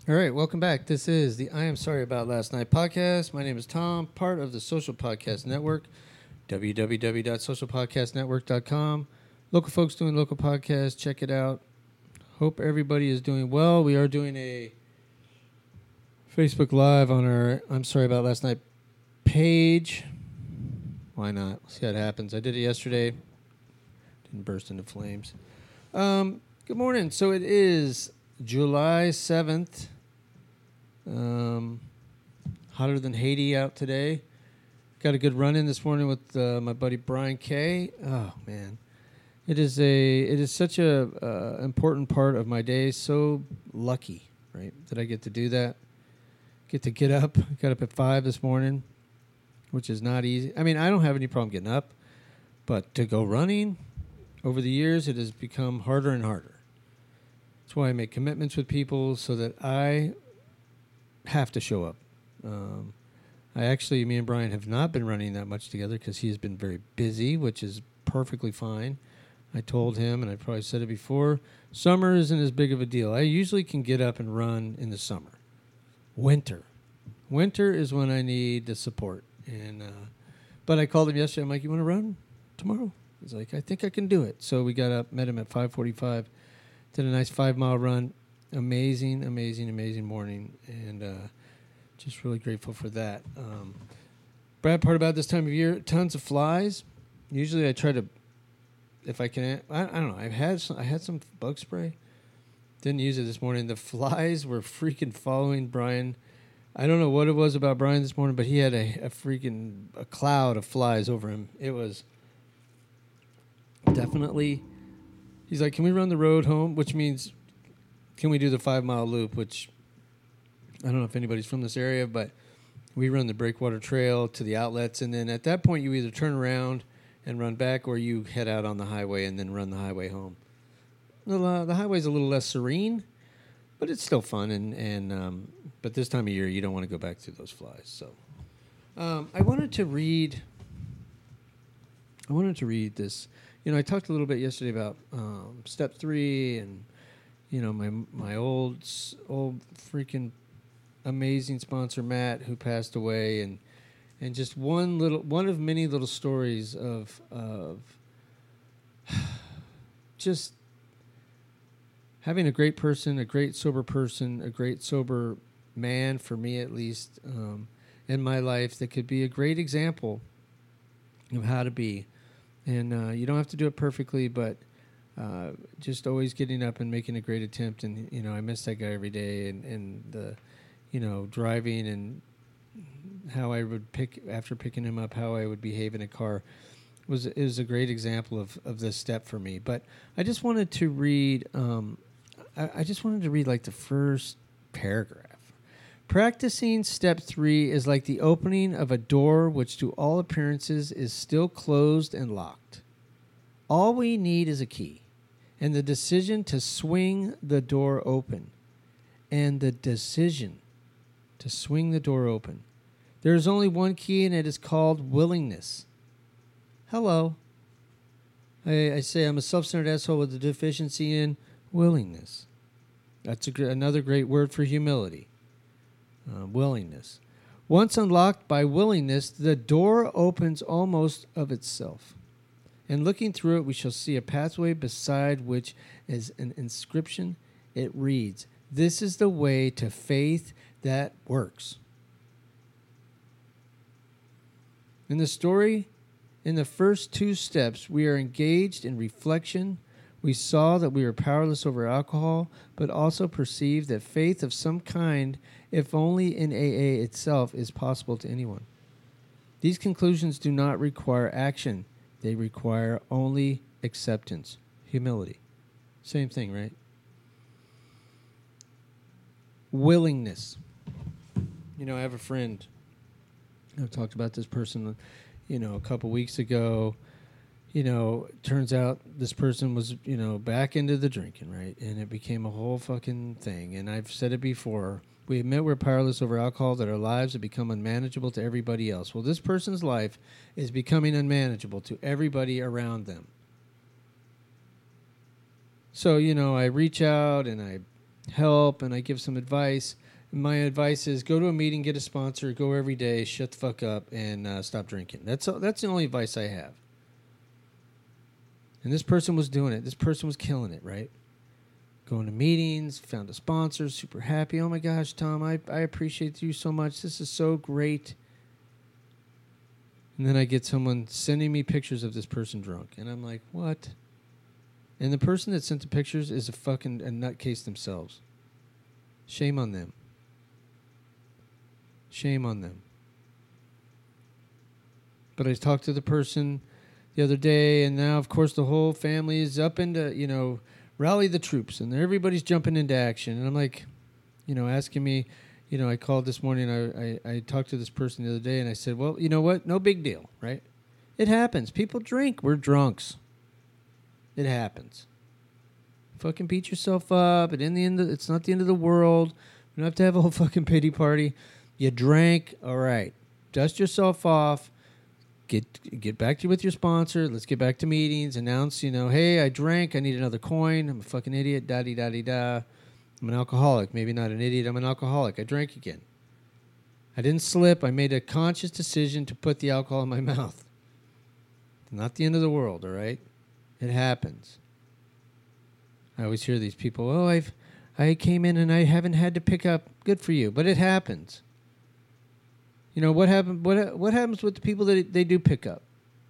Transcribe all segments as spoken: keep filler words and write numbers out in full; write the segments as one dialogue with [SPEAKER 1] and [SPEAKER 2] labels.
[SPEAKER 1] All right, welcome back. This is the I Am Sorry About Last Night podcast. My name is Tom, part of the Social Podcast Network, w w w dot social podcast network dot com. Local folks doing local podcasts, check it out. Hope everybody is doing well. We are doing a Facebook Live on our I'm Sorry About Last Night page. Why not? We'll see how it happens. I did it yesterday. Didn't burst into flames. Um, good morning. So it is July seventh. Um, hotter than Haiti out today. Got a good run in this morning with uh, my buddy Brian Kay. Oh man, it is a it is such a uh, important part of my day. So lucky, right, that I get to do that. Get to get up. Got up at five this morning, which is not easy. I mean, I don't have any problem getting up, but to go running, over the years, it has become harder and harder. That's why I make commitments with people so that I have to show up. Um, I actually, me and Brian have not been running that much together because he has been very busy, which is perfectly fine. I told him, and I probably said it before, summer isn't as big of a deal. I usually can get up and run in the summer. Winter. Winter is when I need the support. And uh, But I called him yesterday. I'm like, you want to run tomorrow? He's like, I think I can do it. So we got up, met him at five forty-five, did a nice five-mile run. Amazing, amazing, amazing morning, and uh, just really grateful for that. Um, bad part about this time of year, tons of flies. Usually I try to, if I can, I, I don't know, I've had some, I had some bug spray. Didn't use it this morning. The flies were freaking following Brian. I don't know what it was about Brian this morning, but he had a, a freaking a cloud of flies over him. It was definitely, he's like, can we run the road home? Which means, can we do the five-mile loop, which I don't know if anybody's from this area, but we run the Breakwater Trail to the outlets, and then at that point you either turn around and run back or you head out on the highway and then run the highway home. The, uh, the highway's a little less serene, but it's still fun, and, and um, but this time of year you don't want to go back through those flies. So um, I wanted to read I wanted to read this. You know, I talked a little bit yesterday about um, step three and you know, my my old old freaking amazing sponsor Matt, who passed away, and and just one little one of many little stories of of just having a great person, a great sober person, a great sober man, for me at least, um, in my life, that could be a great example of how to be. And uh, you don't have to do it perfectly, but Uh, just always getting up and making a great attempt, and you know I miss that guy every day, and, and the, you know, driving and how I would pick after picking him up, how I would behave in a car was it was a great example of, of this step for me. But I just wanted to read, um, I, I just wanted to read like the first paragraph. Practicing step three is like the opening of a door which to all appearances is still closed and locked. All we need is a key, and the decision to swing the door open. And the decision to swing the door open. There is only one key, and it is called willingness. Hello. I, I say I'm a self-centered asshole with a deficiency in willingness. That's a gr- another great word for humility. Uh, willingness. Once unlocked by willingness, the door opens almost of itself. And looking through it, we shall see a pathway beside which is an inscription. It reads, "This is the way to faith that works." In the story, in the first two steps, we are engaged in reflection. We saw that we are powerless over alcohol, but also perceived that faith of some kind, if only in A A itself, is possible to anyone. These conclusions do not require action. They require only acceptance, humility. Same thing, right? Willingness. You know, I have a friend. I've talked about this person, you know, a couple weeks ago. You know, turns out this person was, you know, back into the drinking, right? And it became a whole fucking thing. And I've said it before. We admit we're powerless over alcohol, that our lives have become unmanageable to everybody else. Well, this person's life is becoming unmanageable to everybody around them. So, you know, I reach out and I help and I give some advice. And my advice is go to a meeting, get a sponsor, go every day, shut the fuck up, and uh, stop drinking. That's that's the only advice I have. And this person was doing it. This person was killing it, right? Going to meetings, found a sponsor, super happy. Oh my gosh, Tom, I, I appreciate you so much. This is so great. And then I get someone sending me pictures of this person drunk. And I'm like, what? And the person that sent the pictures is a fucking a nutcase themselves. Shame on them. Shame on them. But I talked to the person the other day, and now, of course, the whole family is up into, you know, rally the troops, and everybody's jumping into action. And I'm like, you know, asking me, you know, I called this morning, I, I, I talked to this person the other day, and I said, well, you know what? No big deal, right? It happens. People drink. We're drunks. It happens. Fucking beat yourself up. And in the end, of, it's not the end of the world. You don't have to have a whole fucking pity party. You drank. All right. Dust yourself off. Get get back to with your sponsor. Let's get back to meetings. Announce, you know, hey, I drank. I need another coin. I'm a fucking idiot. Da di da di da. I'm an alcoholic. Maybe not an idiot. I'm an alcoholic. I drank again. I didn't slip. I made a conscious decision to put the alcohol in my mouth. Not the end of the world, all right? It happens. I always hear these people, oh, I've I came in and I haven't had to pick up. Good for you. But it happens. You know, what happen, what what happens with the people that they do pick up?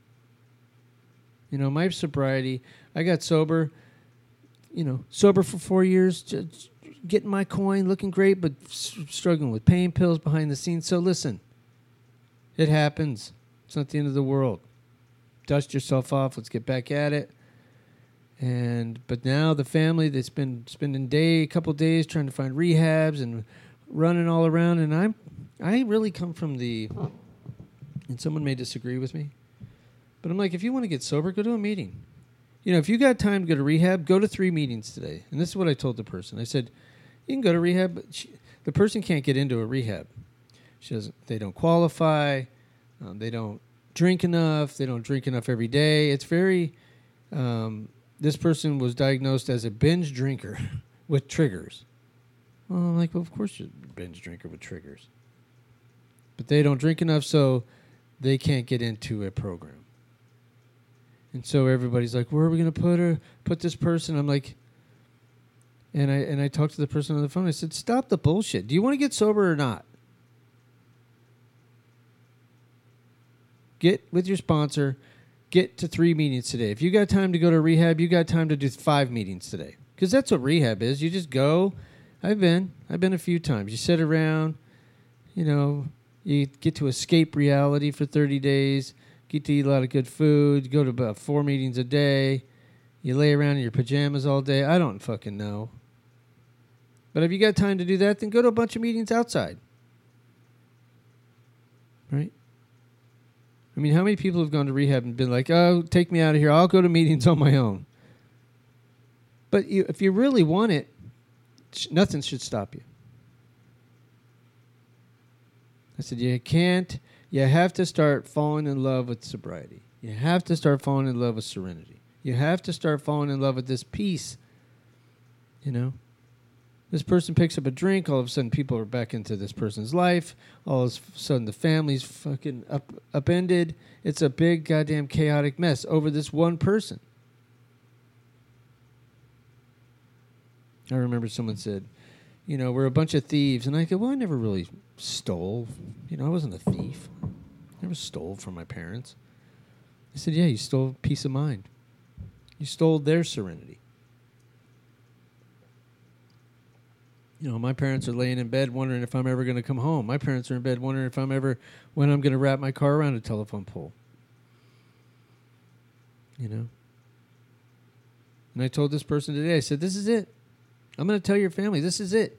[SPEAKER 1] You know, my sobriety, I got sober, you know, sober for four years, just getting my coin, looking great, but s- struggling with pain pills behind the scenes. So listen, it happens. It's not the end of the world. Dust yourself off. Let's get back at it. And but now the family that's been spending day, a couple days trying to find rehabs and running all around, and I'm I really come from the, and someone may disagree with me, but I'm like, if you want to get sober, go to a meeting. You know, if you got time to go to rehab, go to three meetings today. And this is what I told the person. I said, you can go to rehab, but she, the person can't get into a rehab. She doesn't. They don't qualify. Um, they don't drink enough. They don't drink enough every day. It's very. Um, this person was diagnosed as a binge drinker with triggers. Well, I'm like, well, of course you're a binge drinker with triggers. But they don't drink enough, so they can't get into a program. And so everybody's like, where are we going to put her, put this person? I'm like, and I and I talked to the person on the phone. I said, stop the bullshit. Do you want to get sober or not? Get with your sponsor. Get to three meetings today. If you got time to go to rehab, you got time to do five meetings today. Because that's what rehab is. You just go. I've been. I've been a few times. You sit around, you know, you get to escape reality for thirty days, get to eat a lot of good food, go to about four meetings a day, you lay around in your pajamas all day. I don't fucking know. But if you got time to do that, then go to a bunch of meetings outside. Right? I mean, how many people have gone to rehab and been like, oh, take me out of here. I'll go to meetings on my own. But you, if you really want it, sh- nothing should stop you. I said, you can't, you have to start falling in love with sobriety. You have to start falling in love with serenity. You have to start falling in love with this peace. You know? This person picks up a drink, all of a sudden people are back into this person's life. All of a sudden the family's fucking up, upended. It's a big goddamn chaotic mess over this one person. I remember someone said, you know, we're a bunch of thieves. And I go, well, I never really stole. You know, I wasn't a thief. I never stole from my parents. I said, yeah, you stole peace of mind. You stole their serenity. You know, my parents are laying in bed wondering if I'm ever going to come home. My parents are in bed wondering if I'm ever, when I'm going to wrap my car around a telephone pole. You know? And I told this person today, I said, this is it. I'm going to tell your family, this is it.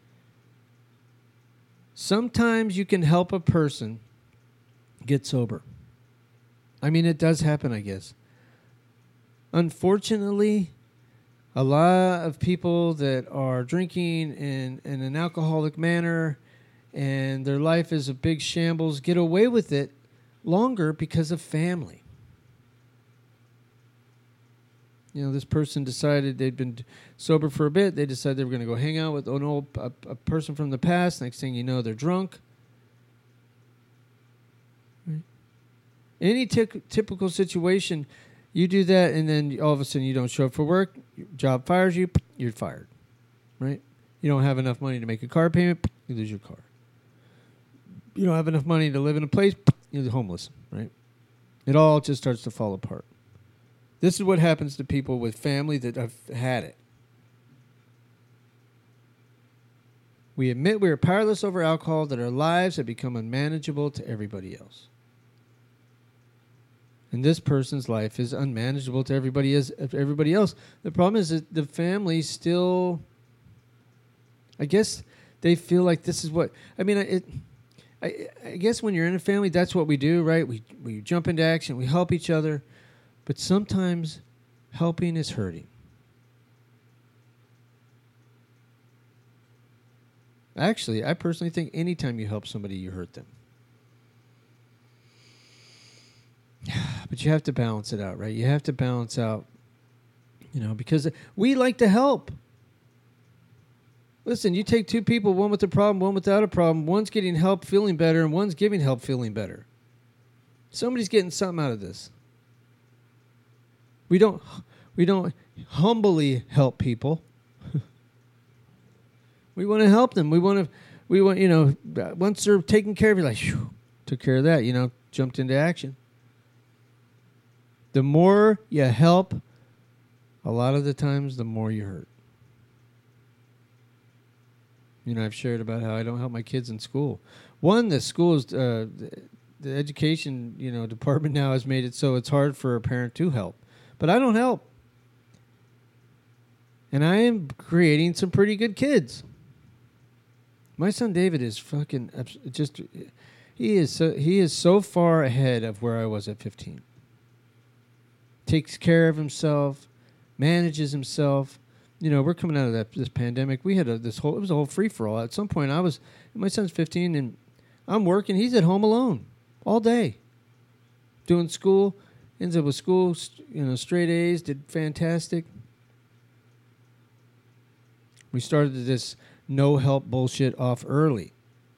[SPEAKER 1] Sometimes you can help a person get sober. I mean, it does happen, I guess. Unfortunately, a lot of people that are drinking in, in an alcoholic manner and their life is a big shambles get away with it longer because of family. You know, this person decided they'd been sober for a bit. They decided they were going to go hang out with an old a, a person from the past. Next thing you know, they're drunk. Right? Any t- typical situation, you do that, and then all of a sudden you don't show up for work. Your job fires you. You're fired. Right? You don't have enough money to make a car payment. You lose your car. You don't have enough money to live in a place. You're homeless. Right? It all just starts to fall apart. This is what happens to people with family that have had it. We admit we are powerless over alcohol, that our lives have become unmanageable to everybody else. And this person's life is unmanageable to everybody as everybody else. The problem is that the family still, I guess they feel like this is what, I mean, it, I, I guess when you're in a family, that's what we do, right? We we jump into action, we help each other. But sometimes helping is hurting. Actually, I personally think anytime you help somebody, you hurt them. But you have to balance it out, right? You have to balance out, you know, because we like to help. Listen, you take two people, one with a problem, one without a problem. One's getting help, feeling better, and one's giving help, feeling better. Somebody's getting something out of this. We don't we don't humbly help people. We want to help them. We want to we want, you know, once they're taken care of, you're like, phew, took care of that, you know, jumped into action. The more you help, a lot of the times the more you hurt. You know, I've shared about how I don't help my kids in school. One, the school's uh, the, the education, you know, department now has made it so it's hard for a parent to help. But I don't help. And I am creating some pretty good kids. My son David is fucking just, he is so, he is so far ahead of where I was at fifteen. Takes care of himself, manages himself. You know, we're coming out of that this pandemic. We had a, this whole, it was a whole free-for-all. At some point, I was, my son's fifteen, and I'm working. He's at home alone all day, doing school. Ends up with school, you know, straight A's, did fantastic. We started this no help bullshit off early.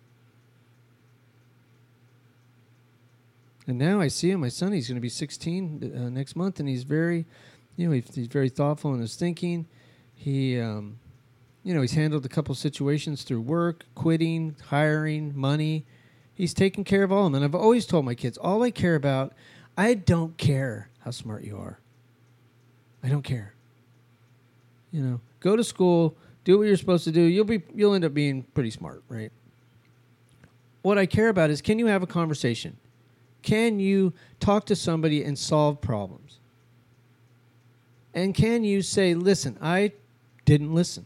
[SPEAKER 1] And now I see him, my son, he's going to be sixteen uh, next month, and he's very, you know, he, he's very thoughtful in his thinking. He, um, you know, he's handled a couple situations through work, quitting, hiring, money. He's taken care of all of them. And I've always told my kids, all I care about, I don't care how smart you are. I don't care. You know, go to school, do what you're supposed to do. You'll be, you'll end up being pretty smart, right? What I care about is, can you have a conversation? Can you talk to somebody and solve problems? And can you say, listen, I didn't listen.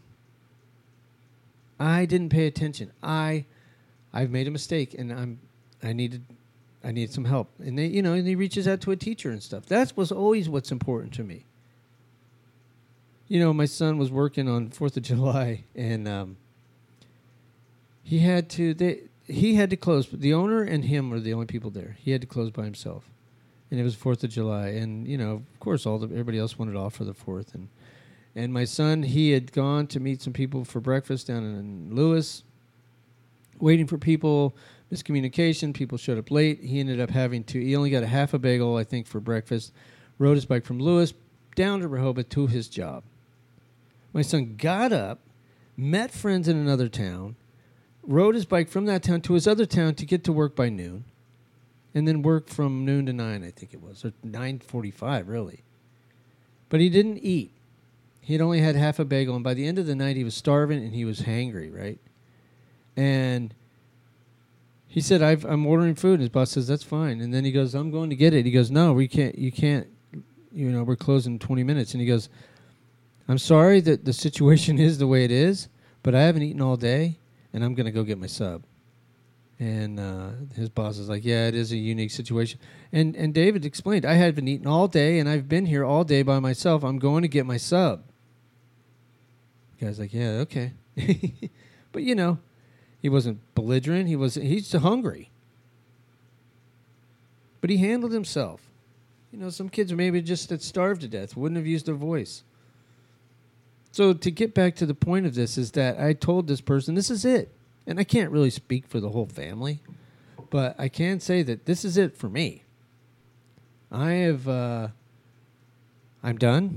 [SPEAKER 1] I didn't pay attention. I, I've made a mistake, and I'm, I needed, I need some help. And they, you know, and he reaches out to a teacher and stuff. That was always what's important to me. You know, my son was working on Fourth of July, and um, he had to. They, he had to close. The owner and him were the only people there. He had to close by himself, and it was Fourth of July. And you know, of course, all the everybody else wanted off for the Fourth. And and my son, he had gone to meet some people for breakfast down in Lewis, waiting for people. Miscommunication. People showed up late. He ended up having to. He only got a half a bagel, I think, for breakfast. Rode his bike from Lewis down to Rehoboth to his job. My son got up, met friends in another town, rode his bike from that town to his other town to get to work by noon, and then worked from noon to nine, I think it was, or nine forty-five, really. But he didn't eat. He had only had half a bagel, and by the end of the night, he was starving and he was hangry, right? And he said, I've, I'm ordering food, and his boss says, that's fine. And then he goes, I'm going to get it. He goes, no, we can't, you can't, you know, we're closing in twenty minutes. And he goes, I'm sorry that the situation is the way it is, but I haven't eaten all day, and I'm going to go get my sub. And uh, his boss is like, yeah, it is a unique situation. And and David explained, I haven't eaten all day, and I've been here all day by myself. I'm going to get my sub. The guy's like, yeah, okay. But, you know, he wasn't belligerent. He was, he's hungry. But he handled himself. You know, some kids maybe just had starved to death, wouldn't have used their voice. So to get back to the point of this is that I told this person, this is it. And I can't really speak for the whole family, but I can say that this is it for me. I have, uh, I'm done.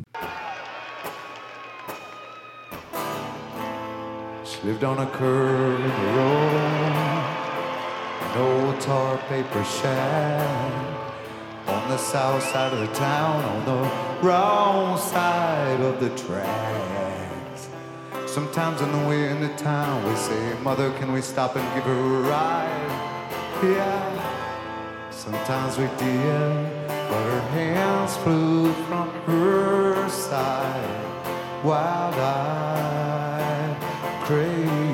[SPEAKER 2] She lived on a curve in the road, an old tar paper shack. On the south side of the town, on the wrong side of the tracks. Sometimes on the way into town, we say, Mother, can we stop and give her a ride? Yeah, sometimes we did, but her hands flew from her side, wild-eyed, crazy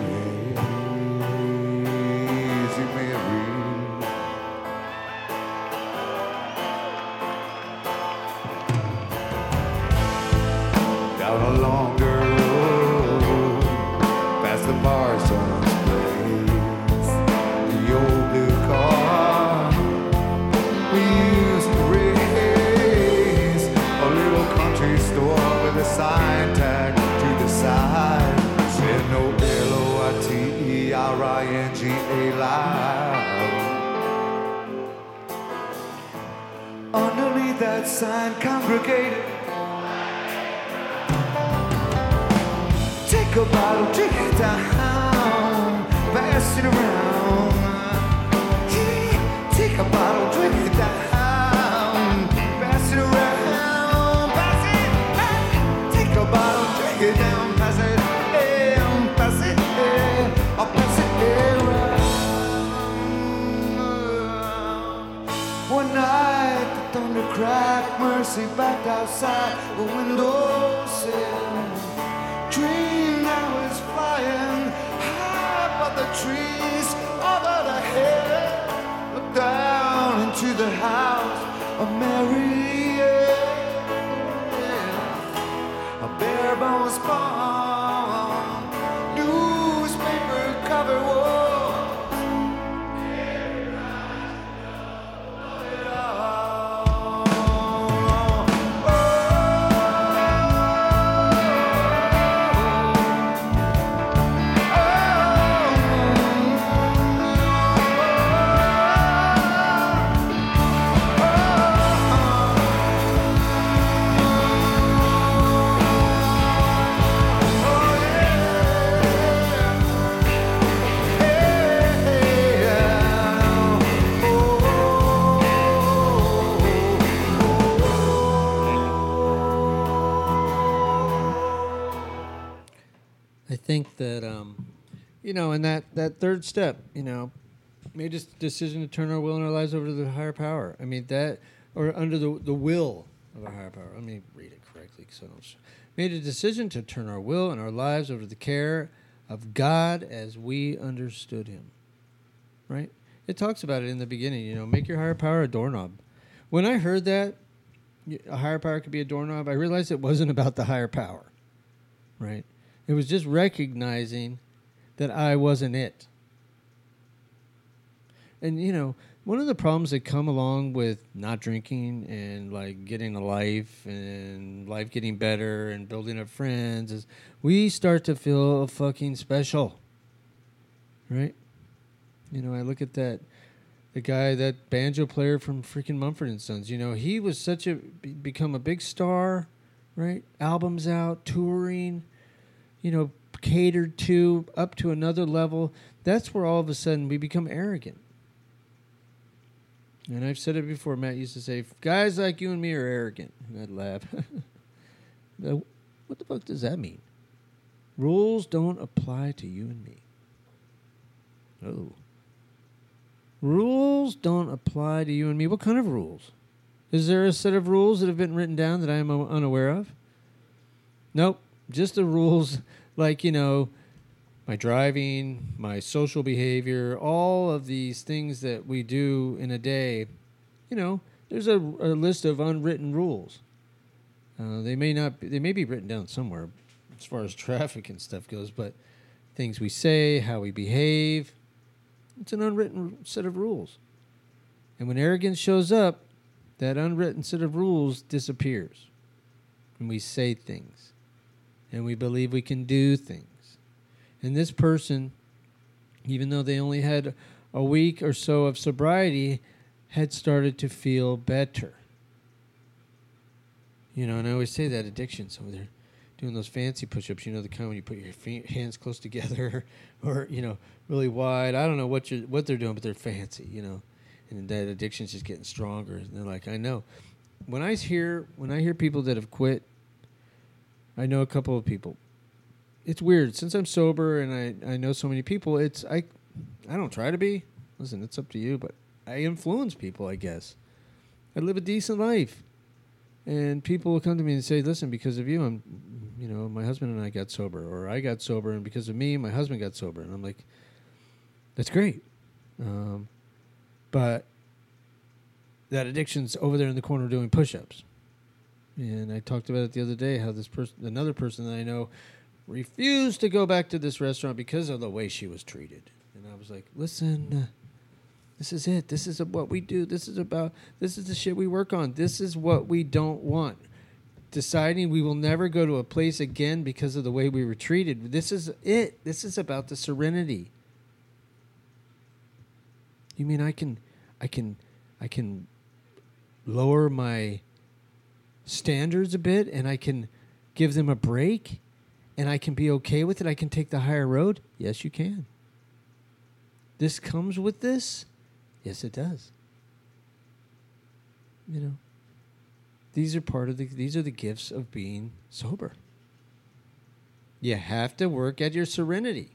[SPEAKER 2] Mary. Down a longer road, past the Parsons place, the old blue car we used to race, a little country store with a sign tag to the side, said no L O I T E R I N G A live. Underneath that sign congregated, take a bottle, drink it down, pass it around. Yeah, take a bottle, drink it down, pass it around, pass it, pass it. Take a bottle, drink it down, pass it, yeah, pass it, yeah, I'll pass it around. One night, the thunder cracked, Mercy backed outside the windowsill. Dreamed I was flying high above the trees, over the hill. Looked down into the house of Mary, yeah. A bare bones spawn, newspaper cover walls.
[SPEAKER 1] I think that, um, you know, and that, that third step, you know, made this decision to turn our will and our lives over to the higher power. I mean, that, or under the the will of a higher power. Let me read it correctly. So I don't, made a decision to turn our will and our lives over to the care of God as we understood him. Right? It talks about it in the beginning, you know, make your higher power a doorknob. When I heard that, a higher power could be a doorknob, I realized it wasn't about the higher power. Right? It was just recognizing that I wasn't it. And, you know, one of the problems that come along with not drinking and, like, getting a life and life getting better and building up friends is we start to feel fucking special. Right? You know, I look at that, the guy, that banjo player from freaking Mumford and Sons. You know, he was such a, become a big star, right? Albums out, touring, you know, catered to, up to another level. That's where all of a sudden we become arrogant. And I've said it before. Matt used to say, guys like you and me are arrogant. And I'd laugh. What the fuck does that mean? Rules don't apply to you and me. Oh. Rules don't apply to you and me. What kind of rules? Is there a set of rules that have been written down that I am unaware of? Nope. Just the rules like, you know, my driving, my social behavior, all of these things that we do in a day. You know, there's a, a list of unwritten rules. Uh, they may not be, they may be written down somewhere as far as traffic and stuff goes, but things we say, how we behave, it's an unwritten set of rules. And when arrogance shows up, that unwritten set of rules disappears. And we say things. And we believe we can do things. And this person, even though they only had a week or so of sobriety, had started to feel better. You know, and I always say that addictions over there. Doing those fancy push-ups, you know, the kind when you put your feet, hands close together or, you know, really wide. I don't know what you're, what they're doing, but they're fancy, you know. And that addiction's just getting stronger. And they're like, I know. When I hear when I hear people that have quit, I know a couple of people. It's weird. Since I'm sober and I, I know so many people, it's I I don't try to be. Listen, it's up to you, but I influence people, I guess. I live a decent life. And people will come to me and say, listen, because of you, I'm, you know, my husband and I got sober. Or I got sober, and because of me, my husband got sober. And I'm like, that's great. Um, but that addiction's over there in the corner doing push-ups. And I talked about it the other day, how this person, another person that I know, refused to go back to this restaurant because of the way she was treated. And I was like, listen... Uh, This is it. This is what we do. This is about, this is the shit we work on. This is what we don't want. Deciding we will never go to a place again because of the way we were treated. This is it. This is about the serenity. You mean I can, I can, I can lower my standards a bit and I can give them a break and I can be okay with it? I can take the higher road? Yes, you can. This comes with this? Yes, it does. You know, these are part of the, these are the gifts of being sober. You have to work at your serenity.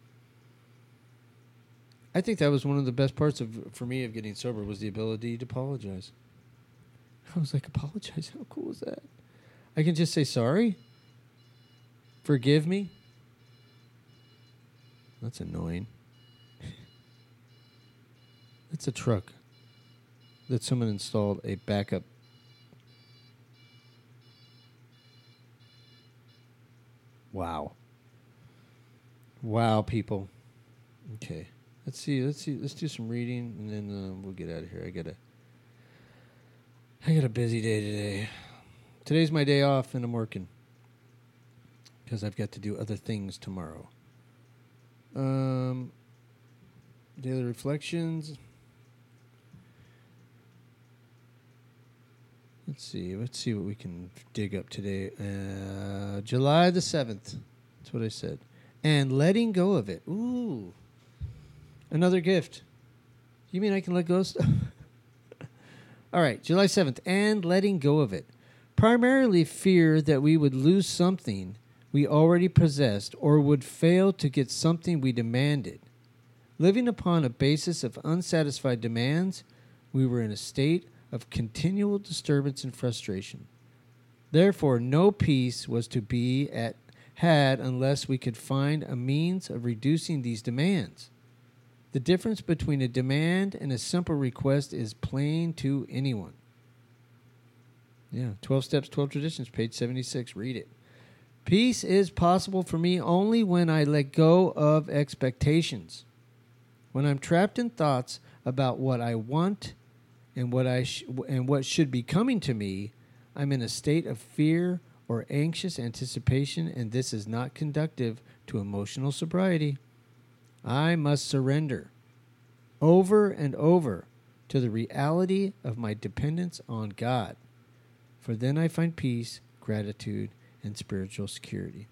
[SPEAKER 1] I think that was one of the best parts of, for me, of getting sober was the ability to apologize. I was like, apologize? How cool is that? I can just say sorry. Forgive me. That's annoying. It's a truck that someone installed a backup. Wow. Wow, people. Okay. Let's see. Let's see. Let's do some reading, and then uh, we'll get out of here. I got a, I got a busy day today. Today's my day off, and I'm working because I've got to do other things tomorrow. Um, daily reflections. Let's see. Let's see what we can dig up today. Uh, July the seventh. That's what I said. And letting go of it. Ooh. Another gift. You mean I can let go of stuff? All right. July seventh. And letting go of it. Primarily fear that we would lose something we already possessed or would fail to get something we demanded. Living upon a basis of unsatisfied demands, we were in a state of continual disturbance and frustration. Therefore, no peace was to be at had unless we could find a means of reducing these demands. The difference between a demand and a simple request is plain to anyone. Yeah, twelve Steps, twelve Traditions, page seventy-six. Read it. Peace is possible for me only when I let go of expectations. When I'm trapped in thoughts about what I want and what I sh- and what should be coming to me, I'm in a state of fear or anxious anticipation, and this is not conducive to emotional sobriety. I must surrender over and over to the reality of my dependence on God, for then I find peace, gratitude, and spiritual security.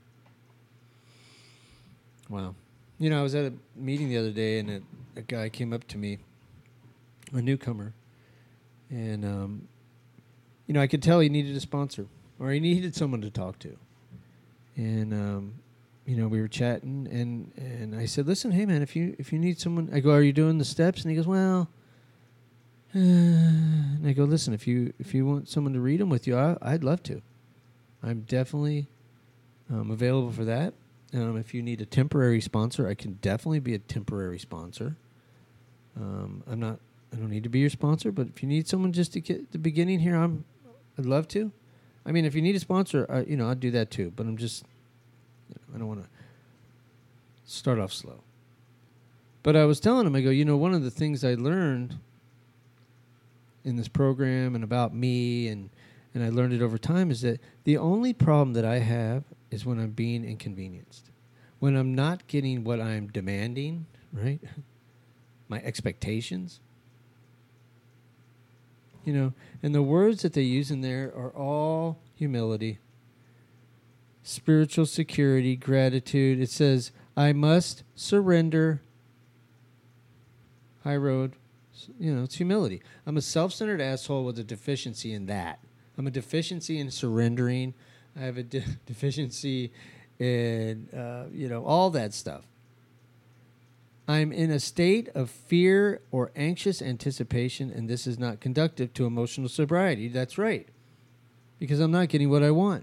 [SPEAKER 1] Wow. You know, I was at a meeting the other day, and a, a guy came up to me, a newcomer, and, um, you know, I could tell he needed a sponsor, or he needed someone to talk to. And, um, you know, we were chatting, and, and I said, listen, hey, man, if you if you need someone, I go, are you doing the steps? And he goes, well, uh, and I go, listen, if you if you want someone to read them with you, I, I'd love to. I'm definitely um, available for that. Um, if you need a temporary sponsor, I can definitely be a temporary sponsor. Um, I'm not. I don't need to be your sponsor, but if you need someone just to get the beginning here, I'm. I'd love to. I mean, if you need a sponsor, uh, you know, I'd do that too. But I'm just. You know, I don't want to start off slow. But I was telling him, I go, you know, one of the things I learned in this program and about me, and, and I learned it over time, is that the only problem that I have is when I'm being inconvenienced. When I'm not getting what I'm demanding, right? My expectations. You know, and the words that they use in there are all humility, spiritual security, gratitude. It says, I must surrender. High road. You know, it's humility. I'm a self-centered asshole with a deficiency in that. I'm a deficiency in surrendering. I have a de- deficiency in, uh, you know, all that stuff. I'm in a state of fear or anxious anticipation, and this is not conducive to emotional sobriety. That's right. Because I'm not getting what I want.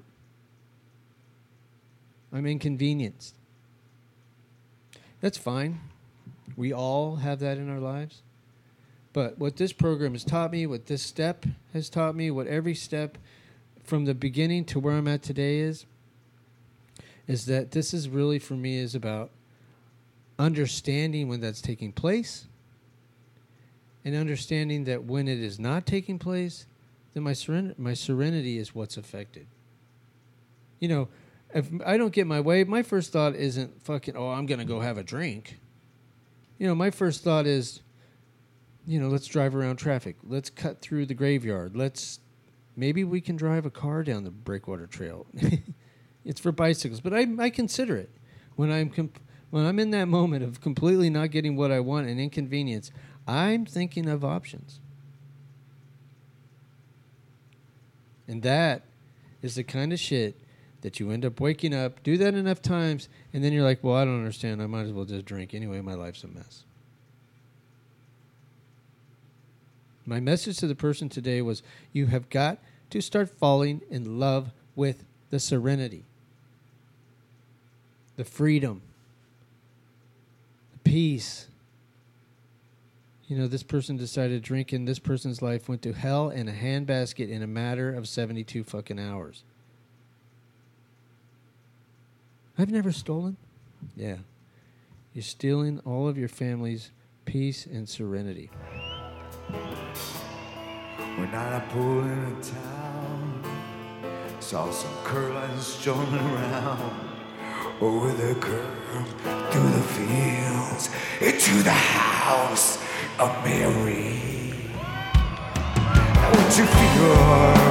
[SPEAKER 1] I'm inconvenienced. That's fine. We all have that in our lives. But what this program has taught me, what this step has taught me, what every step from the beginning to where I'm at today is, is that this is really for me is about understanding when that's taking place and understanding that when it is not taking place, then my seren- my serenity is what's affected. You know, if I don't get my way, my first thought isn't fucking, oh, I'm going to go have a drink. You know, my first thought is, you know, let's drive around traffic. Let's cut through the graveyard. Let's, maybe we can drive a car down the Breakwater Trail. It's for bicycles, but I I consider it. When I'm comp- when I'm in that moment of completely not getting what I want and inconvenience, I'm thinking of options. And that is the kind of shit that you end up waking up, do that enough times, and then you're like, well, I don't understand. I might as well just drink. Anyway, my life's a mess. My message to the person today was, you have got to start falling in love with the serenity, the freedom, the peace. You know, this person decided to drink, and this person's life went to hell in a handbasket in a matter of seventy-two fucking hours. I've never stolen. Yeah. You're stealing all of your family's peace and serenity.
[SPEAKER 2] One night I pulled into town, saw some curlins strolling around over the curb, through the fields, into the house of Mary. Now what you figure